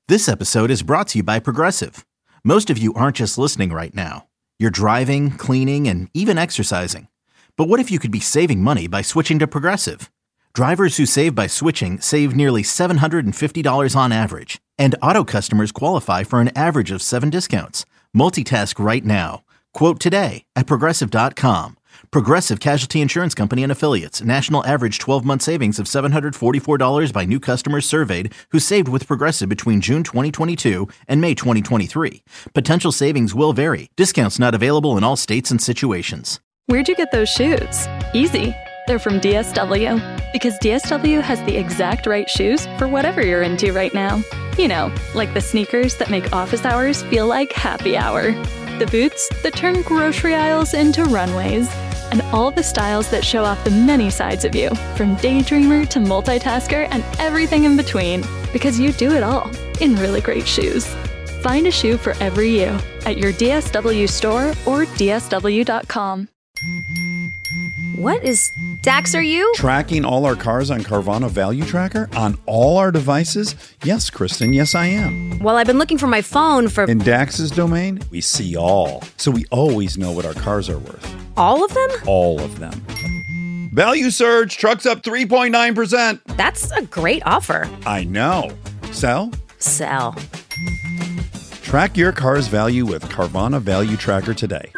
This episode is brought to you by Progressive. Most of you aren't just listening right now. You're driving, cleaning, and even exercising. But what if you could be saving money by switching to Progressive? Drivers who save by switching save nearly $750 on average. And auto customers qualify for an average of 7 discounts. Multitask right now. Quote today at Progressive.com. Progressive Casualty Insurance Company and Affiliates. National average 12-month savings of $744 by new customers surveyed who saved with Progressive between June 2022 and May 2023. Potential savings will vary. Discounts not available in all states and situations. Where'd you get those shoes? Easy. They're from DSW. Because DSW has the exact right shoes for whatever you're into right now. You know, like the sneakers that make office hours feel like happy hour. The boots that turn grocery aisles into runways. And all the styles that show off the many sides of you, from daydreamer to multitasker and everything in between. Because you do it all in really great shoes. Find a shoe for every you at your DSW store or DSW.com. What is Dax, are you? Tracking all our cars on Carvana Value Tracker on all our devices? Yes, Kristen, yes I am. Well, I've been looking for my phone for... In Dax's domain, we see all. So we always know what our cars are worth. All of them? All of them. Value surge, trucks up 3.9%. That's a great offer. I know. Sell? Sell. Track your car's value with Carvana Value Tracker today.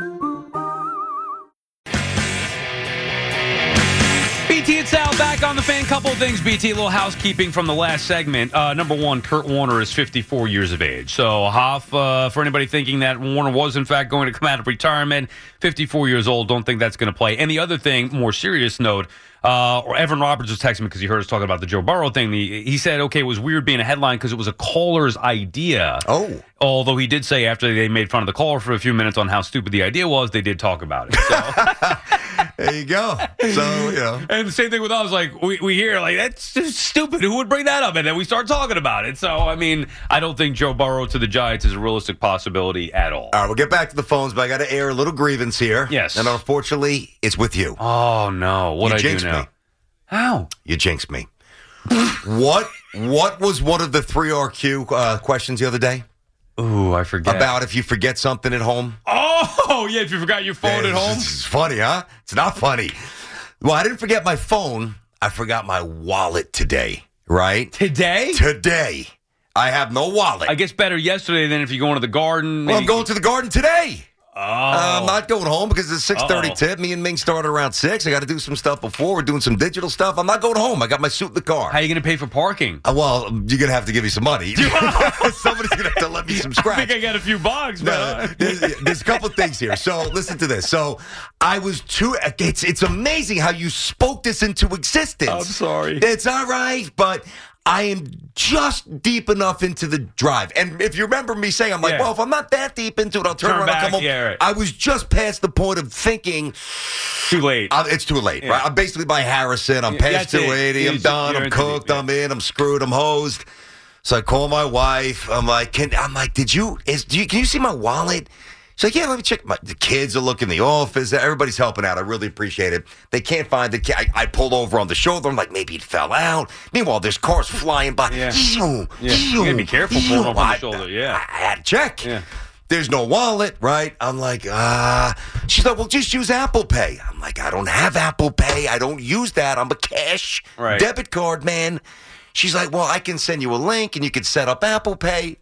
BT and Sal back on the Fan. Couple of things, BT. A little housekeeping from the last segment. Number one, Kurt Warner is 54 years of age. So, Hoff, for anybody thinking that Warner was, in fact, going to come out of retirement, 54 years old, don't think that's going to play. And the other thing, more serious note, Evan Roberts was texting me because he heard us talking about the Joe Burrow thing. He said, okay, it was weird being a headline because it was a caller's idea. Oh. Although he did say after they made fun of the caller for a few minutes on how stupid the idea was, they did talk about it. So. There you go. So, you know. And the same thing with us. Like, we hear, like, that's just stupid. Who would bring that up? And then we start talking about it. So, I mean, I don't think Joe Burrow to the Giants is a realistic possibility at all. All right, we'll get back to the phones, but I got to air a little grievance here. Yes. And unfortunately, it's with you. Oh, no. What'd I do now? Me. How? You jinxed me. What was one of the 3RQ questions the other day? Ooh, I forget. About if you forget something at home. Oh, yeah, if you forgot your phone at home. It's funny, huh? It's not funny. Well, I didn't forget my phone. I forgot my wallet today, right? Today? Today. I have no wallet. I guess better yesterday than if you go into the garden. Well, I'm going to the garden today. Oh. I'm not going home because it's 6:30 tip. Me and Ming started around 6. I got to do some stuff before. We're doing some digital stuff. I'm not going home. I got my suit in the car. How are you going to pay for parking? Well, you're going to have to give me some money. Somebody's going to have to let me some scratch. I think I got a few bucks, man. There's a couple things here. So listen to this. So I was it's amazing how you spoke this into existence. I'm sorry. It's all right, but I am just deep enough into the drive. And if you remember me saying, I'm like, well, if I'm not that deep into it, I'll turn around back, and come home. Yeah, right. I was just past the point of thinking. Too late. It's too late, right? I'm basically by Harrison. I'm past 280. I'm done. I'm cooked. I'm in. I'm screwed. I'm hosed. So I call my wife. I'm like, can you see my wallet? She's like, yeah, let me check. The kids are looking in the office. Everybody's helping out. I really appreciate it. They can't find the kid. I pulled over on the shoulder. I'm like, maybe it fell out. Meanwhile, there's cars flying by. Yeah. You got to be careful pulling over on the shoulder. Yeah. I had to check. Yeah. There's no wallet, right? I'm like, She's like, well, just use Apple Pay. I'm like, I don't have Apple Pay. I don't use that. I'm a cash debit card man. She's like, well, I can send you a link and you can set up Apple Pay.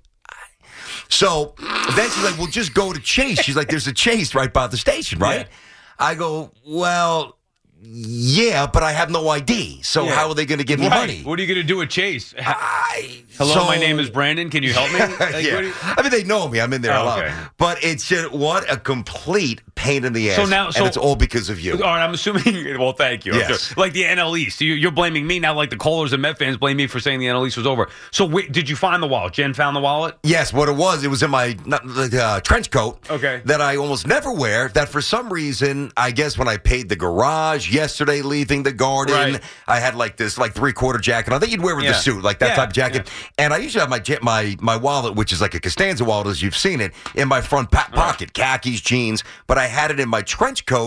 So then she's like, well, just go to Chase. She's like, there's a Chase right by the station, right? Yeah. I go, well, yeah, but I have no ID. So how are they going to give me money? What are you going to do at Chase? Hello, my name is Brandon. Can you help me? I mean, they know me. I'm in there a lot. But it's just, what a complete pain in the ass. And it's all because of you. All right, I'm assuming, well, thank you. Yes. Like the NL East. You're blaming me now, like the callers and Met fans blame me for saying the NL East was over. So wait, did you find the wallet? Jen found the wallet? Yes, what it was in my trench coat that I almost never wear, that for some reason, I guess when I paid the garage yesterday leaving the garden, I had like this three-quarter jacket on that you'd wear with the suit, like that type of jacket. Yeah. And I usually have my wallet, which is like a Costanza wallet, as you've seen it, in my front pocket, khakis, jeans, but I had it in my trench coat.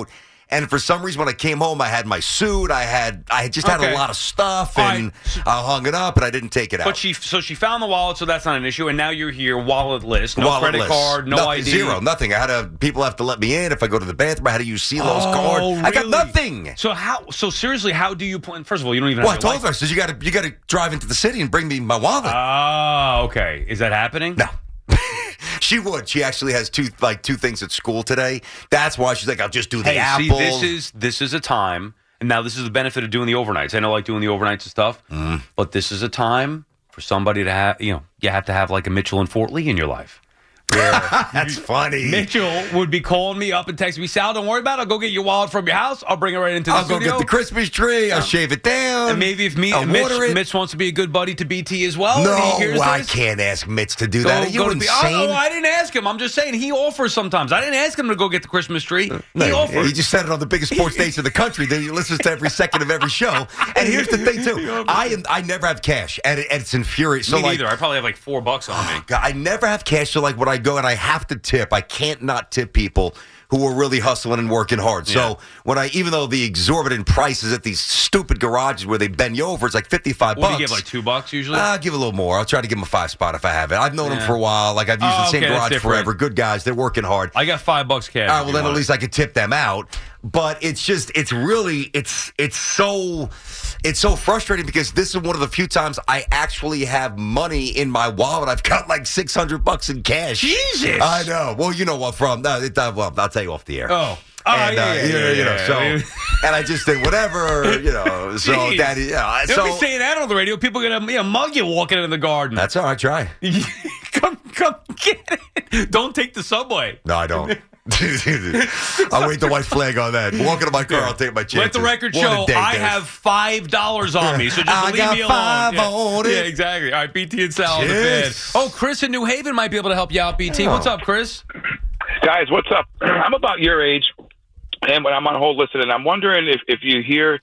And for some reason, when I came home, I had my suit. I had a lot of stuff, and I hung it up, and I didn't take it out. But she found the wallet, so that's not an issue. And now you're here, walletless, no credit card, no nothing, ID, zero, nothing. People have to let me in if I go to the bathroom. I had to use CeeLo's card. Really? I got nothing. So seriously, how do you plan? First of all, you don't even. Well, I told her, I said, you got to drive into the city and bring me my wallet. Oh, okay. Is that happening? No. She would. She actually has two things at school today. That's why she's like, I'll just do the Apple. See, this is a time, and now this is the benefit of doing the overnights. I know, like doing the overnights and stuff, but this is a time for somebody to have. You have to have like a Mitchell and Fort Lee in your life. That's funny. Mitchell would be calling me up and texting me, Sal, don't worry about it. I'll go get your wallet from your house. I'll bring it right into the studio. I'll go get the Christmas tree. I'll shave it down. And maybe if Mitch wants to be a good buddy to BT as well. No, I can't ask Mitch to do that. Are you insane? I didn't ask him. I'm just saying he offers sometimes. I didn't ask him to go get the Christmas tree. He offers. He just said it on the biggest sports station in the country. Then he listens to every second of every show. And here's the thing, too. I never have cash, and it's infuriating. Me neither. I probably have like $4 on me. God, I never have cash, so like when I go and I have to tip, I can't not tip people who are really hustling and working hard. So even though the exorbitant prices at these stupid garages where they bend you over, it's like $55. What do you give, like $2 usually? I'll give a little more. I'll try to give them a 5-spot if I have it. I've known them for a while. Like I've used the same garage forever. Good guys. They're working hard. I got $5 cash. Well, then at least I could tip them out. But it's so frustrating because this is one of the few times I actually have money in my wallet. I've got like $600 in cash. Jesus! I know. Well, you know what from? Well, I'll tell you off the air. And I just did whatever, So Daddy, Don't be saying that on the radio. People are gonna mug you walking in the garden. That's all right. Try. Come get it. Don't take the subway. No, I don't. I'll wait the white flag on that. Walk into my car, I'll take my chances. Let the record show I have $5 on me, so just leave me alone. I got $5 on it. Yeah, exactly. All right, BT and Sal on the fan. Oh, Chris in New Haven might be able to help you out, BT. What's up, Chris? Guys, what's up? I'm about your age, and when I'm on hold listening, I'm wondering if you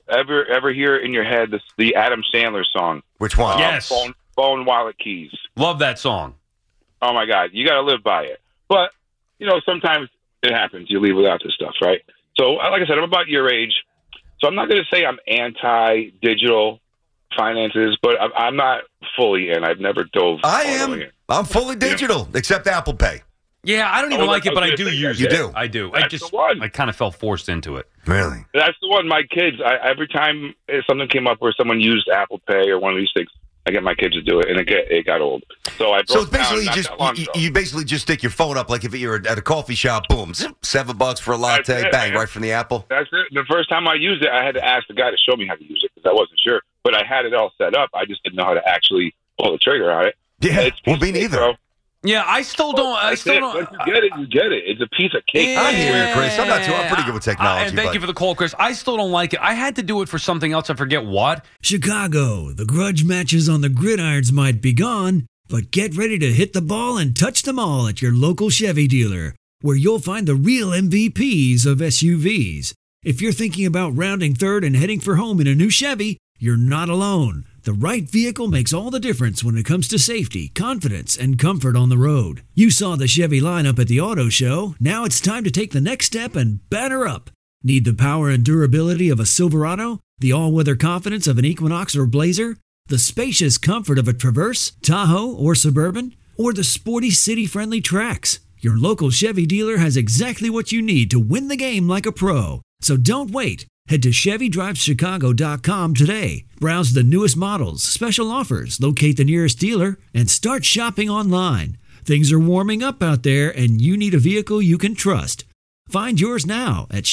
ever hear in your head the Adam Sandler song. Which one? Yes. Phone, wallet, keys. Love that song. Oh, my God. You got to live by it. But sometimes it happens. You leave without this stuff, right? So, like I said, I'm about your age. So I'm not going to say I'm anti-digital finances, but I'm not fully in. I've never dove. I am. I'm fully digital, except Apple Pay. Yeah, I don't even like it, but I do use it. You do? I do. That's the one. I kind of felt forced into it. Really? That's the one. My kids, every time something came up where someone used Apple Pay or one of these things, I get my kids to do it, and it got old. So I broke basically down you basically just stick your phone up like if you're at a coffee shop, boom, $7 for a latte, bang, right from the Apple. That's it. The first time I used it, I had to ask the guy to show me how to use it because I wasn't sure. But I had it all set up. I just didn't know how to actually pull the trigger on it. Yeah, well, me neither. Bro. Yeah, I still don't. Once you get it, you get it. It's a piece of cake. I hear you, Chris. I'm pretty good with technology. And thank you for the call, Chris. I still don't like it. I had to do it for something else. I forget what. Chicago, the grudge matches on the gridirons might be gone, but get ready to hit the ball and touch them all at your local Chevy dealer, where you'll find the real MVPs of SUVs. If you're thinking about rounding third and heading for home in a new Chevy, you're not alone. The right vehicle makes all the difference when it comes to safety, confidence, and comfort on the road. You saw the Chevy lineup at the auto show. Now it's time to take the next step and batter up. Need the power and durability of a Silverado? The all-weather confidence of an Equinox or Blazer? The spacious comfort of a Traverse, Tahoe, or Suburban? Or the sporty city-friendly Trax? Your local Chevy dealer has exactly what you need to win the game like a pro. So don't wait. Head to ChevyDrivesChicago.com today. Browse the newest models, special offers, locate the nearest dealer, and start shopping online. Things are warming up out there, and you need a vehicle you can trust. Find yours now at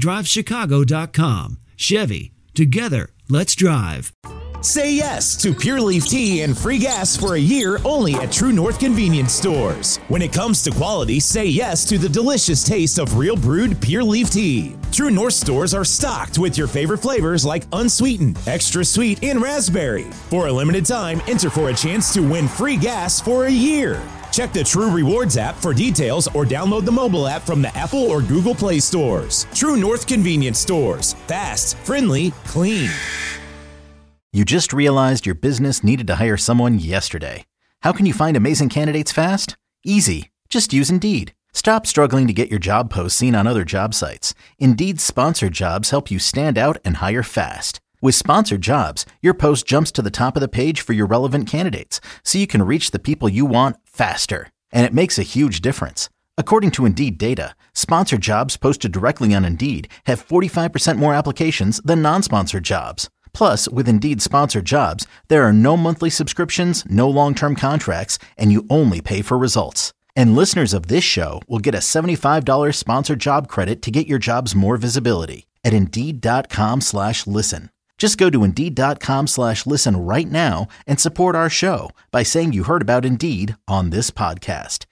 ChevyDrivesChicago.com. Chevy. Together, let's drive. Say yes to Pure Leaf Tea and free gas for a year only at True North Convenience Stores. When it comes to quality, say yes to the delicious taste of real brewed Pure Leaf Tea. True North stores are stocked with your favorite flavors like unsweetened, extra sweet, and raspberry. For a limited time, enter for a chance to win free gas for a year. Check the True Rewards app for details or download the mobile app from the Apple or Google Play stores. True North Convenience Stores. Fast, friendly, clean. You just realized your business needed to hire someone yesterday. How can you find amazing candidates fast? Easy. Just use Indeed. Stop struggling to get your job posts seen on other job sites. Indeed's sponsored jobs help you stand out and hire fast. With sponsored jobs, your post jumps to the top of the page for your relevant candidates, so you can reach the people you want faster. And it makes a huge difference. According to Indeed data, sponsored jobs posted directly on Indeed have 45% more applications than non-sponsored jobs. Plus, with Indeed sponsored jobs, there are no monthly subscriptions, no long-term contracts, and you only pay for results. And listeners of this show will get a $75 sponsored job credit to get your jobs more visibility at Indeed.com/listen. Just go to Indeed.com/listen right now and support our show by saying you heard about Indeed on this podcast.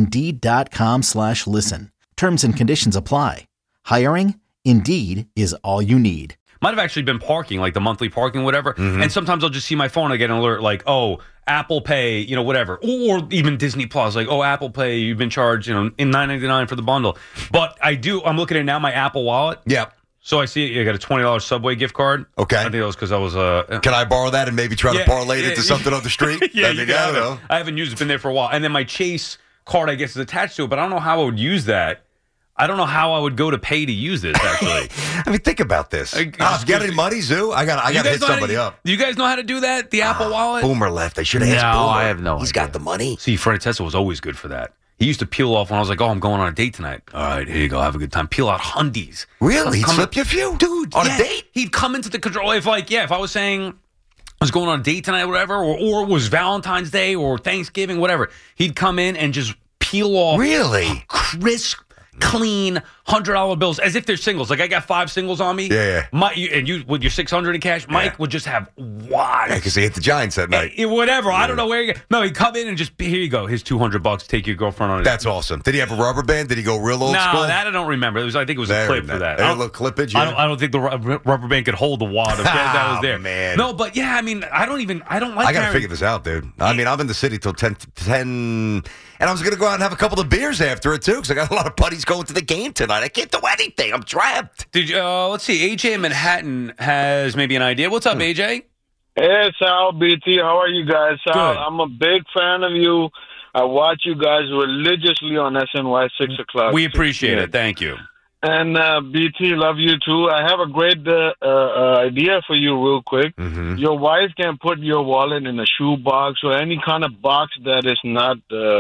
Indeed.com/listen. Terms and conditions apply. Hiring? Indeed is all you need. Might have actually been parking, like the monthly parking, whatever. Mm-hmm. And sometimes I'll just see my phone, I get an alert like, oh, Apple Pay, whatever. Or even Disney Plus, like, oh, Apple Pay, you've been charged, in $9.99 for the bundle. But I'm looking at now my Apple Wallet. Yep. So I see you got a $20 Subway gift card. Okay. I think that was because I was... Can I borrow that and maybe try to parlay it into something on the street? Yeah, I don't know. I haven't used it. It's been there for a while. And then my Chase card, I guess, is attached to it, but I don't know how I would use that. I don't know how I would go to pay to use this, actually. I mean, think about this. Got any money, Zoo? I got to hit somebody up. Do you guys know how to do that, the Apple Wallet? Boomer left. I should have asked Boomer. I have no idea. He's got the money. See, Freddie Tesla was always good for that. He used to peel off when I was like, oh, I'm going on a date tonight. All right, here you go. Have a good time. Peel out hundies. Really? He'd slip you a few? Dude, on a date? He'd come into the control. If I was saying I was going on a date tonight or whatever, or it was Valentine's Day or Thanksgiving, whatever, he'd come in and just peel off crisp, clean $100 bills as if they're singles. Like I got 5 singles on me. Yeah. And you with your $600 in cash, Mike would just have wads. Yeah, because he hit the Giants that night. Whatever. Yeah. I don't know where you go. No, he'd come in and just, here you go. Here's $200. Take your girlfriend on it. That's awesome. Did he have a rubber band? Did he go real old school? No, that I don't remember. I think it was a clip for that. A little clippage. Yeah. I don't think the rubber band could hold the wad of that was there. Man. No, but yeah, I mean, I don't like. I got to figure this out, dude. I mean, I'm in the city till 10, and I was going to go out and have a couple of beers after it too, because I got a lot of buddies going to the game tonight. I can't do anything. I'm trapped. Did you? Let's see. AJ in Manhattan has maybe an idea. What's up, AJ? Hey, Sal, BT. How are you guys? Sal, good. I'm a big fan of you. I watch you guys religiously on SNY 6 o'clock. We appreciate it. Thank you. And BT, love you too. I have a great idea for you real quick. Mm-hmm. Your wife can put your wallet in a shoe box or any kind of box that is not,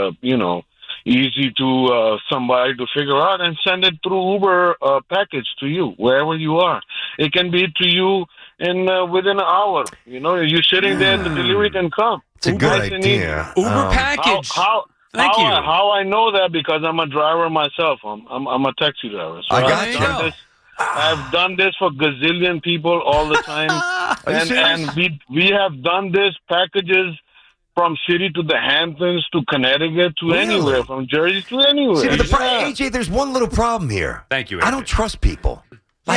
easy to somebody to figure out, and send it through Uber package to you, wherever you are. It can be to you in within an hour. You're sitting there, the delivery can come. It's a good idea. Uber package. Thank you. How I know that? Because I'm a driver myself. I'm a taxi driver. So I got you. I've done this for gazillion people all the time. and we have done this packages from city to the Hamptons to Connecticut to anywhere, from Jersey to anywhere. See, AJ, there's one little problem here. Thank you, AJ. I don't trust people.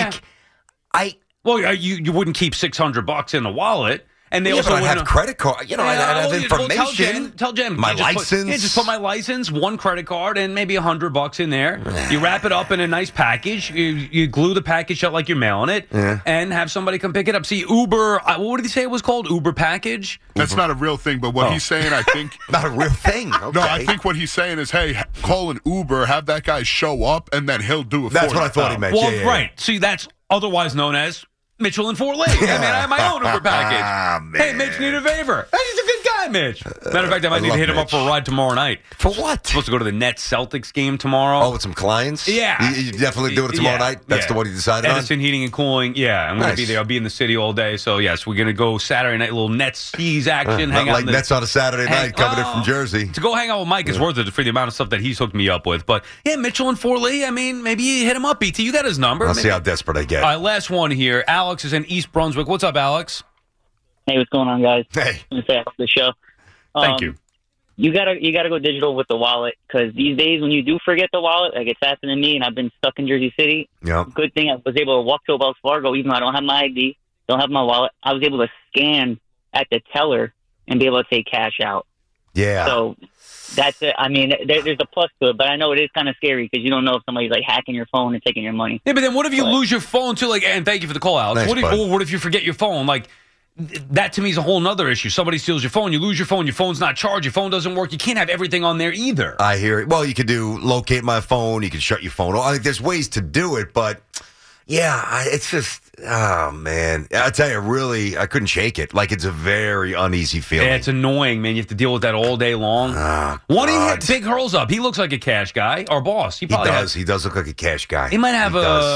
You wouldn't keep $600 in the wallet. And they also I'd have credit card. I'd have information. Tell Jen. My license. Just put my license, one credit card, and maybe $100 in there. You wrap it up in a nice package. You glue the package shut like you're mailing it, and have somebody come pick it up. See, Uber. What did he say it was called? Uber package. That's not a real thing. But what he's saying, I think, not a real thing. Okay. No, I think what he's saying is, hey, call an Uber, have that guy show up, and then he'll do it. That's what I thought he meant. Well, right. See, that's otherwise known as Mitchell and Fort Lee. I mean, I have my own Uber package. Hey, Mitch, need a favor. Hey, he's a good guy, Mitch. Matter of fact, I might need to hit him up for a ride tomorrow night. For what? Supposed to go to the Nets Celtics game tomorrow. Oh, with some clients? Yeah. You definitely do it tomorrow night? That's the one you decided on? Edison Heating and Cooling. Yeah, I'm going to be there. I'll be in the city all day. So, yes, we're going to go Saturday night, a little Nets skis action. Not like Nets on a Saturday night coming in from Jersey. To go hang out with Mike is worth it for the amount of stuff that he's hooked me up with. But, yeah, Mitchell and FortLee, I mean, maybe you hit him up, BT. You got his number. I'll see how desperate I get. All right, last one here. Alex is in East Brunswick. What's up, Alex? Hey, what's going on, guys? Hey. I'm say off the show. Thank you. You gotta go digital with the wallet, because these days when you do forget the wallet, like it's happened to me, and I've been stuck in Jersey City. Yeah. Good thing I was able to walk to a Wells Fargo, even though I don't have my ID, don't have my wallet. I was able to scan at the teller and be able to take cash out. Yeah. So that's it. I mean, there's a plus to it, but I know it is kind of scary because you don't know if somebody's like hacking your phone and taking your money. Yeah, but then what if you lose your phone too? Like, and thank you for the call, Alex. Nice, what if you forget your phone? Like, that to me is a whole nother issue. Somebody steals your phone, you lose your phone's not charged, your phone doesn't work. You can't have everything on there either. I hear it. Well, you could do locate my phone, you can shut your phone off. I think there's ways to do it, but yeah, it's just, oh man. I tell you, really, I couldn't shake it. Like, it's a very uneasy feeling. Yeah, it's annoying, man. You have to deal with that all day long. Why do you hit Big Hurls up? He looks like a cash guy. Our boss. He does. He does look like a cash guy. He might have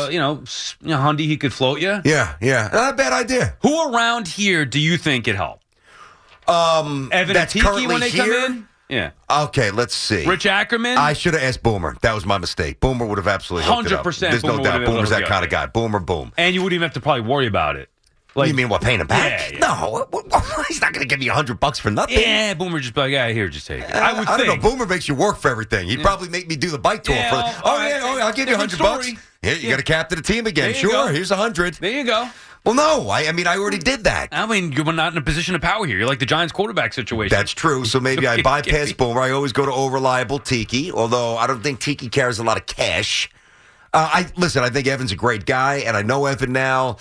Hyundai he could float you. Yeah. Not a bad idea. Who around here do you think could help? Evan and Tiki when they come in? Yeah. Okay, let's see. Rich Ackerman? I should have asked Boomer. That was my mistake. Boomer would have absolutely hooked it up. 100%. There's no doubt. Boomer's that kind of guy. Boomer, boom. And you wouldn't even have to probably worry about it. Like, you mean what, paying him back? Yeah. No, he's not going to give you $100 for nothing. Yeah, Boomer just be like, yeah, here, just take it. I don't know. Boomer makes you work for everything. He'd probably make me do the bike tour. I'll give you $100. Yeah, you got to captain the team again. Sure, here's $100. There you go. Well, no, I already did that. I mean, you're not in a position of power here. You're like the Giants quarterback situation. That's true. So maybe I bypass Boomer. I always go to reliable Tiki, although I don't think Tiki carries a lot of cash. I think Evan's a great guy, and I know Evan now.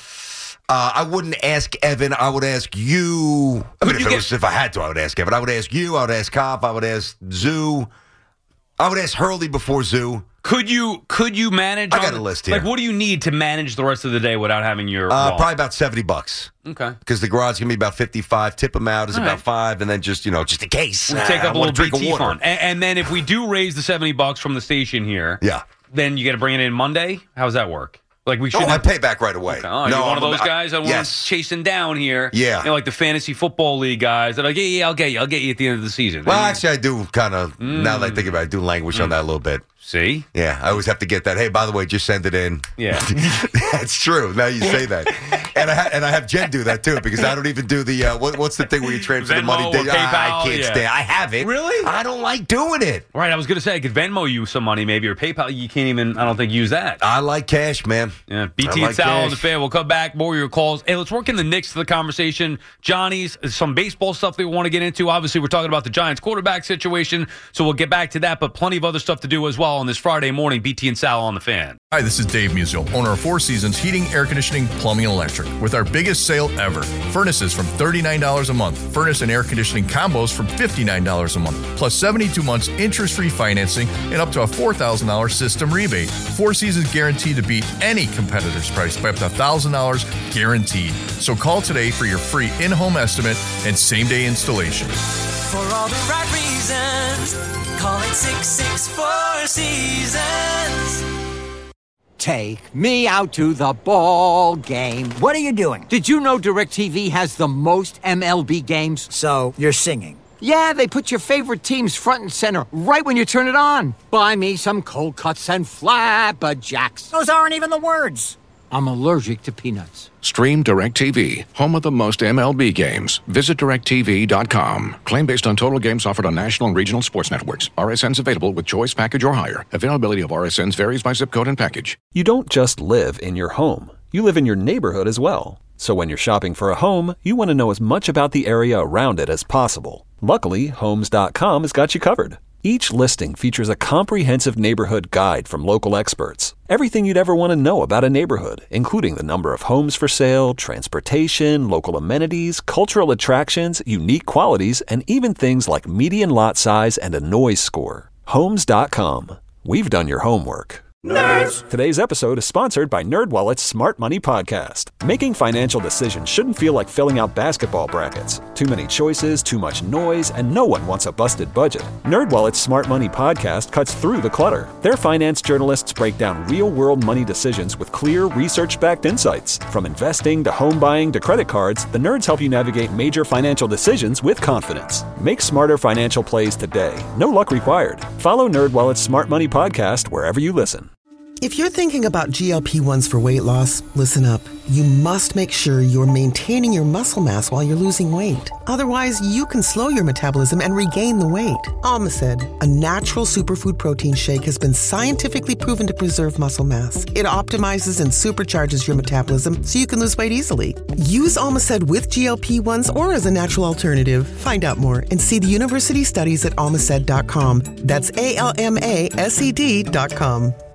I wouldn't ask Evan. I would ask you. If I had to, I would ask Evan. I would ask you. I would ask Cop. I would ask Zoo. I would ask Hurley before Zoo. Could you manage? I got a list here. Like, what do you need to manage the rest of the day without having your probably about $70. Okay. Because the garage is going to be about 55. Tip them out is about 5, and then just in case. We'll take up a little BT fund. And then if we do raise the $70 from the station here, then you got to bring it in Monday. How does that work? Like we should. I pay back right away. Okay. Oh, you're one of those guys that one's chasing down here. Yeah, like the fantasy football league guys that are like, yeah, I'll get you at the end of the season. Well, actually, I do kind of. Now that I think about it, I do languish on that a little bit. See? Yeah, I always have to get that. Hey, by the way, just send it in. Yeah, that's true. Now you say that, and I have Jen do that too because I don't even do the what's the thing where you transfer the money? PayPal, I can't stand. I have it. Really? I don't like doing it. Right. I was gonna say I could Venmo you some money maybe or PayPal. You can't even. I don't think use that. I like cash, man. Yeah. BT and Sal on the fan. We'll come back. More of your calls. Hey, let's work in the Knicks to the conversation. Johnny's some baseball stuff that we want to get into. Obviously, we're talking about the Giants quarterback situation, so we'll get back to that. But plenty of other stuff to do as well on this Friday morning. BT and Sal on the fan. Hi, this is Dave Musial, owner of Four Seasons Heating, Air Conditioning, Plumbing, and Electric, with our biggest sale ever. Furnaces from $39 a month. Furnace and air conditioning combos from $59 a month. Plus 72 months interest-free financing and up to a $4,000 system rebate. Four Seasons guaranteed to beat any competitor's price by up to $1,000 guaranteed. So call today for your free in-home estimate and same-day installation. For all the right reasons, call it 664 Seasons. Take me out to the ball game. What are you doing? Did you know DirecTV has the most MLB games? So, you're singing? Yeah, they put your favorite teams front and center right when you turn it on. Buy me some cold cuts and flapjacks. Those aren't even the words. I'm allergic to peanuts. Stream DirecTV, home of the most MLB games. Visit DirecTV.com. Claim based on total games offered on national and regional sports networks. RSNs available with choice package or higher. Availability of RSNs varies by zip code and package. You don't just live in your home. You live in your neighborhood as well. So when you're shopping for a home, you want to know as much about the area around it as possible. Luckily, Homes.com has got you covered. Each listing features a comprehensive neighborhood guide from local experts. Everything you'd ever want to know about a neighborhood, including the number of homes for sale, transportation, local amenities, cultural attractions, unique qualities, and even things like median lot size and a noise score. Homes.com. We've done your homework. Nerds! Today's episode is sponsored by NerdWallet's Smart Money Podcast. Making financial decisions shouldn't feel like filling out basketball brackets. Too many choices, too much noise, and no one wants a busted budget. NerdWallet's Smart Money Podcast cuts through the clutter. Their finance journalists break down real-world money decisions with clear, research-backed insights. From investing to home buying to credit cards, the nerds help you navigate major financial decisions with confidence. Make smarter financial plays today. No luck required. Follow NerdWallet's Smart Money Podcast wherever you listen. If you're thinking about GLP-1s for weight loss, listen up. You must make sure you're maintaining your muscle mass while you're losing weight. Otherwise, you can slow your metabolism and regain the weight. Almacid, a natural superfood protein shake, has been scientifically proven to preserve muscle mass. It optimizes and supercharges your metabolism so you can lose weight easily. Use Almacid with GLP-1s or as a natural alternative. Find out more and see the university studies at almacid.com. That's ALMASED.com.